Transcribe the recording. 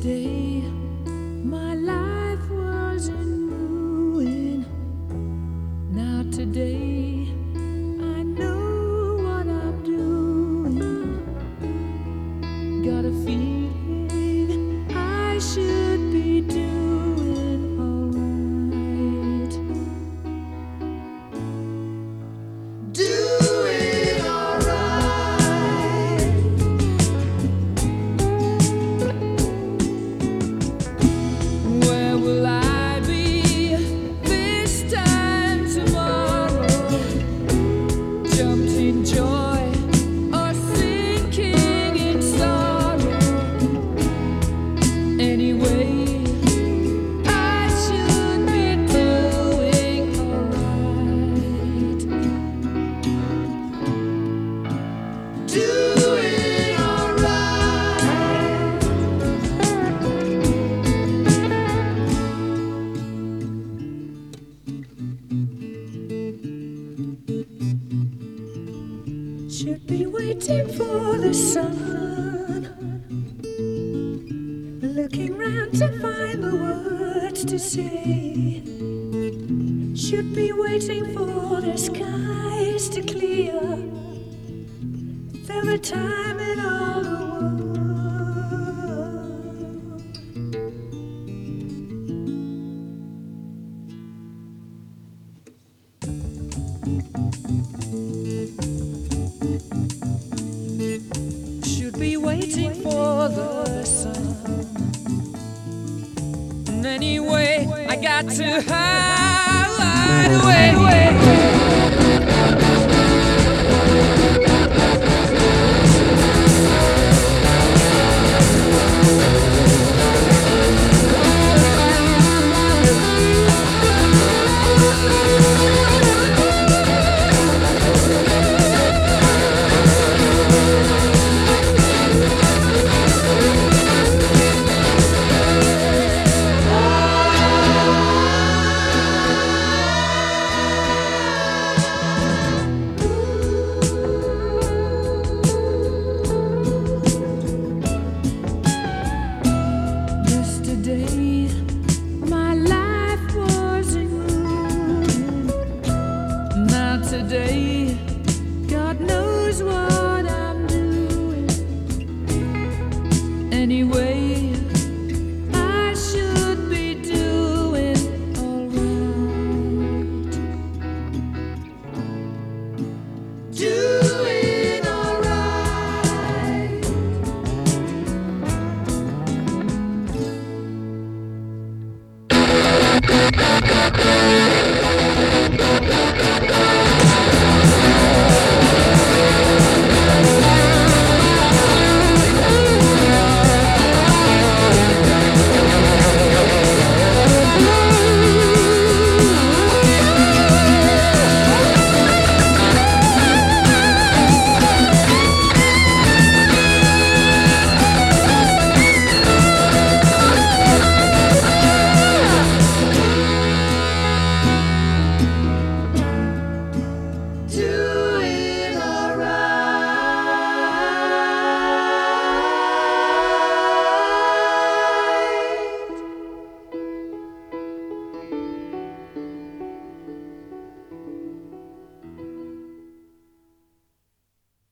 Yesterday, my life was in ruin. Now today, I know what I'm doing. Got a feeling I should be doing alright. Doing alright. Where will I be this time tomorrow? Jumped in joy or sinking in sorrow. Anyway, I should be doing alright. Doing alright. Should be waiting for the sun, looking round to find the words to say. Should be waiting for the skies to clear. There were time in all the world. Should be waiting for the sun. And anyway, I got to hide away. Yesterday, my life was in ruin. Now today, God knows what I'm doing. Anyway, I should be doing alright. Doing alright.